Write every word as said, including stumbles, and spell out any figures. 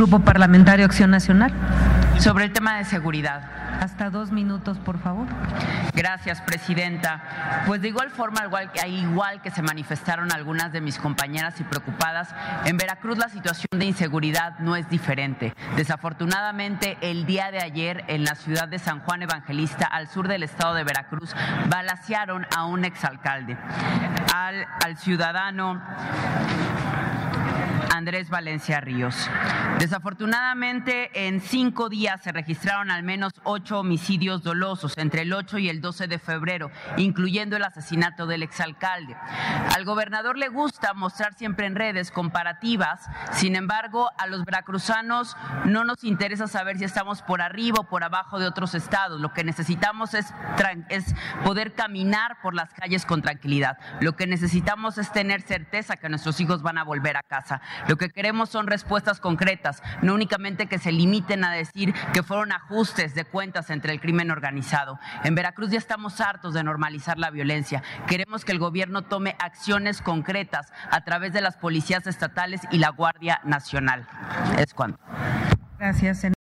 Grupo Parlamentario Acción Nacional. Sobre el tema de seguridad. Hasta dos minutos, por favor. Gracias, presidenta. Pues de igual forma, igual que, igual que se manifestaron algunas de mis compañeras y preocupadas, en Veracruz la situación de inseguridad no es diferente. Desafortunadamente, el día de ayer en la ciudad de San Juan Evangelista, al sur del estado de Veracruz, balacearon a un exalcalde, al, al ciudadano Andrés Valencia Ríos. Desafortunadamente, en cinco días se registraron al menos ocho homicidios dolosos entre el ocho y el doce de febrero, incluyendo el asesinato del exalcalde. Al gobernador le gusta mostrar siempre en redes comparativas, sin embargo, a los veracruzanos no nos interesa saber si estamos por arriba o por abajo de otros estados. Lo que necesitamos es, es poder caminar por las calles con tranquilidad. Lo que necesitamos es tener certeza que nuestros hijos van a volver a casa. Lo que queremos son respuestas concretas, no únicamente que se limiten a decir que fueron ajustes de cuentas entre el crimen organizado. En Veracruz ya estamos hartos de normalizar la violencia. Queremos que el gobierno tome acciones concretas a través de las policías estatales y la Guardia Nacional. Es cuando. Gracias, senador.